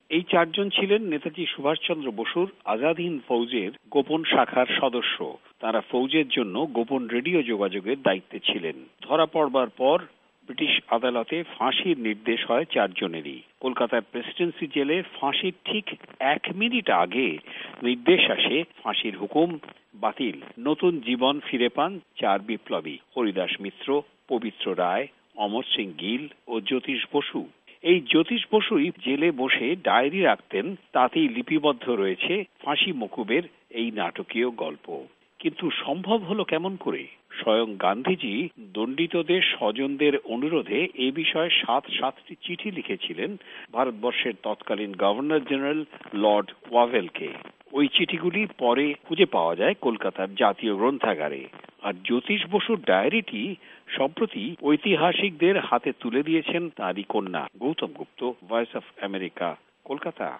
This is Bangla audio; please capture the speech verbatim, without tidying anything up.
এই চারজন ছিলেন নেতাজি সুভাষচন্দ্র বসুর আজাদ হিন্দ ফৌজের গোপন শাখার সদস্য। তারা ফৌজের জন্য গোপন রেডিও যোগাযোগের দায়িত্বে ছিলেন। ধরা পড়বার পর ব্রিটিশ আদালতে ফাঁসির নির্দেশ হয় চারজনেরই। কলকাতার প্রেসিডেন্সি জেলে ফাঁসির ঠিক এক মিনিট আগে নির্দেশ আসে ফাঁসির হুকুম বাতিল। নতুন জীবন ফিরে পান চার বিপ্লবী, হরিদাস মিত্র, পবিত্র রায়, অমর সিং গিল ও জ্যোতিষ বসু। এই জ্যোতিষ বসুই জেলে বসে ডায়েরি রাখতেন, তাতেই লিপিবদ্ধ রয়েছে ফাঁসি মকুবের এই নাটকীয় গল্প। কিন্তু সম্ভব হলো কেমন করে? স্বয়ং গান্ধীজি দণ্ডিতদের স্বজনদের অনুরোধে এ বিষয়ে সাত সাতটি চিঠি লিখেছিলেন ভারতবর্ষের তৎকালীন গভর্নর জেনারেল লর্ড ওয়াভেলকে। ওই চিঠিগুলি পরে খুঁজে পাওয়া যায় কলকাতার জাতীয় গ্রন্থাগারে। আর জ্যোতিষ বসুর ডায়েরিটি সম্প্রতি ঐতিহাসিকদের হাতে তুলে দিয়েছেন তারই কন্যা Gautam Gupta. Voice of America, Kolkata.